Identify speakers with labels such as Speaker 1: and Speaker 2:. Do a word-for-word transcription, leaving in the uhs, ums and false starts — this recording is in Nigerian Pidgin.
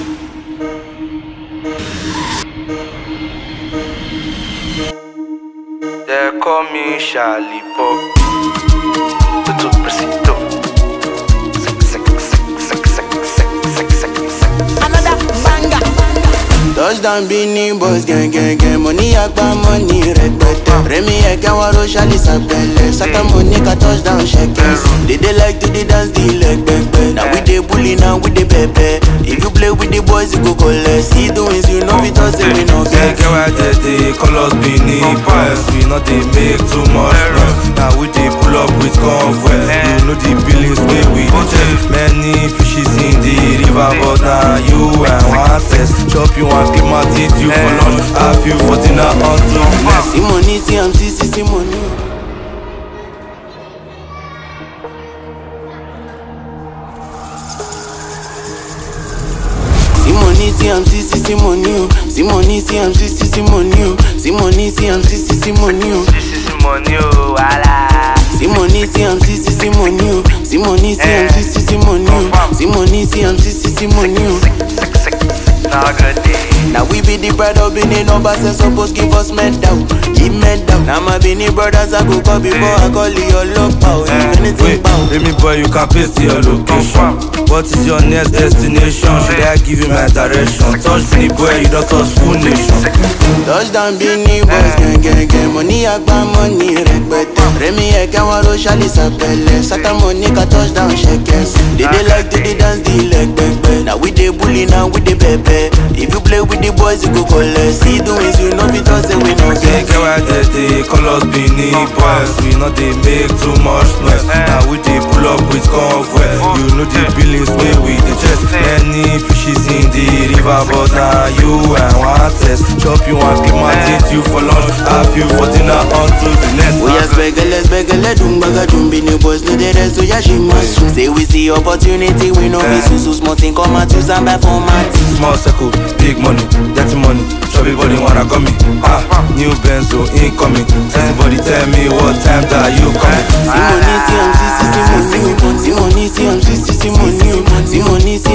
Speaker 1: They call me Charlie Pop. Tudo preciso.
Speaker 2: Another banger.
Speaker 3: Touchdown Bini boys gang gang gang. Money agba money rẹpẹtẹ. Remi ẹ̀kẹ́ wọn ro ṣálí sàpẹlẹ. Saka Monica touchdown shekels. They dey like to dey dance the leg pẹpẹ. Now we dey bully now we dey pẹpẹ. If you play with the boys you go collect. See the wins you know fit us say we no get.
Speaker 1: Get why they dey call us Bini boys. We not dey make too much noise. Now we dey pull up with convoy. You know the billings wey we dey check. Many fishes in the river, but now you and one test. Chop you and keep my teeth you for lunch. Have you for dinner until next.
Speaker 3: See money, see I'm see see see money. See money, see I'm see see see money. See money, see I'm see see see money. See money, see I'm see see see money.
Speaker 1: This is money, oh, wala.
Speaker 3: See money, see I'm see see see money. See money, see I'm see see see money. See money, see I'm see see see money.
Speaker 1: Now good day.
Speaker 3: Now we be the pride of Benin numbers and suppose give us medal, give medal. Now my Benin brothers I go call before I call your love power. If anything
Speaker 1: Wait,
Speaker 3: bow.
Speaker 1: let me boy, you can paste your location. What is your next destination? Should I give you my direction? Touch me boy, you don't touch full nation.
Speaker 3: Touchdown Benin boys gang gang gang. Money agba money rẹpẹtẹ. Remi ẹ̀kẹ́ wọn ro ṣálí sàpẹlẹ. Saka Monica touchdown shekels. They dey like to dey dance the leg pẹpẹ. Now we dey bully now we dey pẹpẹ. If you play with the boys you go collect. See the wins you know fit us say we no get.
Speaker 1: Get why they dey call us Bini boys. We not dey make too much noise. Now we dey pull up with convoy. You know the billings wey we dey check. Many fishes in the river, but now you and one test. Chop you and keep my teeth you for lunch. Have you for dinner until the next.
Speaker 3: Oh yes, begele, begele, dumbaga, dumbini boys no dey rest, so yeah she must soon. Say we see opportunity, we no miss so so small thing come out use and buy for my team.
Speaker 1: Small circle, big money, dirty money. Everybody wanna come me. Ah, new Benzo incoming. Everybody tell me what time that you coming.
Speaker 3: See money, see I'm see see see money. See money, see I'm see see see money. See money, see